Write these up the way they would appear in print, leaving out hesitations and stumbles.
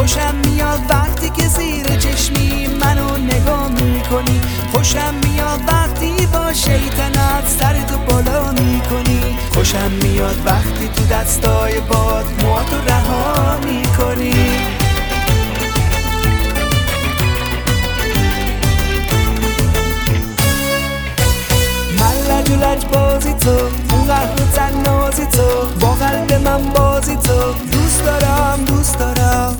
خوشم میاد وقتی که زیر چشمی منو نگاه میکنی، خوشم میاد وقتی با شیطنت سرتو بالا میکنی، خوشم میاد وقتی تو دستای باد موهاتو رها میکنی. من لج و لج بازی تو، اون قهر و تنازی تو، با قلب من بازی تو، دوست دارم دوست دارم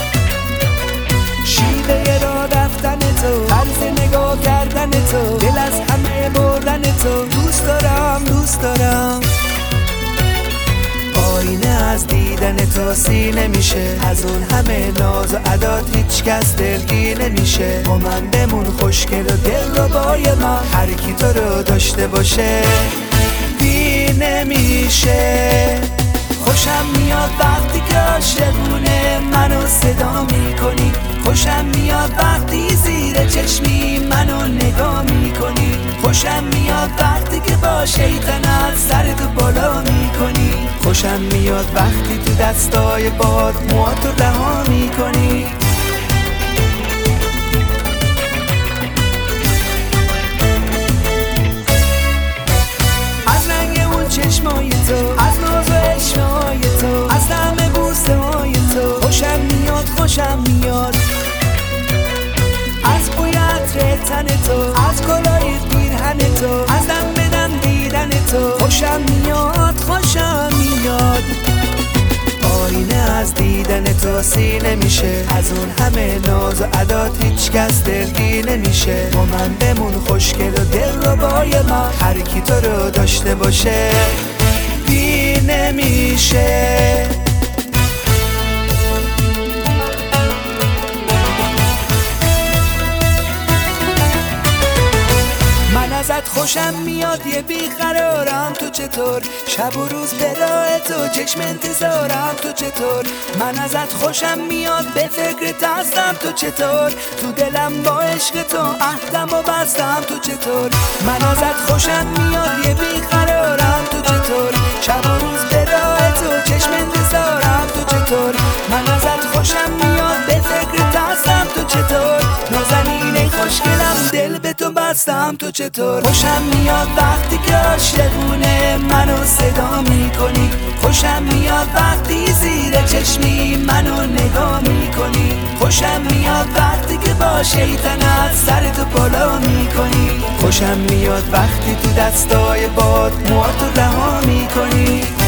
شیوه را رفتن تو، طرز نگاه کردن تو، دل از همه بردن تو، دوست دارم دوست دارم. آینه از دیدن تو سینه میشه، از اون همه ناز و عدات هیچ کس دلگیر نمیشه. با من بمون خوشگل و دل رو بای من، هر کی تو رو داشته باشه دیر نمیشه. خوشم میاد وقتی که عاشقونه منو صدا میکنی، خوشم میاد وقتی زیر چشمی منو نگاه میکنی، خوشم میاد وقتی که با شیطنت سرتو بالا میکنی، خوشم میاد وقتی تو دستای باد موهاتو رها میکنی. از رنگ اون چشمای تو، از ناز و عشقای تو، از طعم بوسه های تو، خوشم میاد خوشم میاد از بوی عطر تن تو، از کلاه پیرهن تو، از دم به دم دیدن تو، خوشم میاد خوشم میاد. آینه از دیدن تو سینه میشه، از اون همه ناز و عدات هیچ کس دلگیر نمیشه. با من بمون خوشگل و دل رو بای من، هر کی تو رو داشته باشه دیر نمیشه. من ازت خوشم میاد یه بیقرارم، تو چطور؟ شب و روز به راه تو چشم انتظارم، تو چطور؟ من ازت خوشم میاد به فکرت هستم، تو چطور؟ تو دلم با عشق تو عهدم و بستم، تو چطور؟ من ازت خوشم میاد یه بیقرارم، تو چطور؟ شب و روز به راه تو چشم انتظارم، تو چطور؟ من ازت خوشم میاد به فکرت هستم، تو چطور؟ نازنینه خوشگلم دل به تو بستم، تو چطور؟ خوشم میاد وقتی که عاشقونه منو صدا میکنی، خوشم میاد وقتی زیر چشمی منو نگاه میکنی، خوشم میاد وقتی که با شیطنت سرتو بالا میکنی، خوشم میاد وقتی تو دستای باد موهاتو رها میکنی.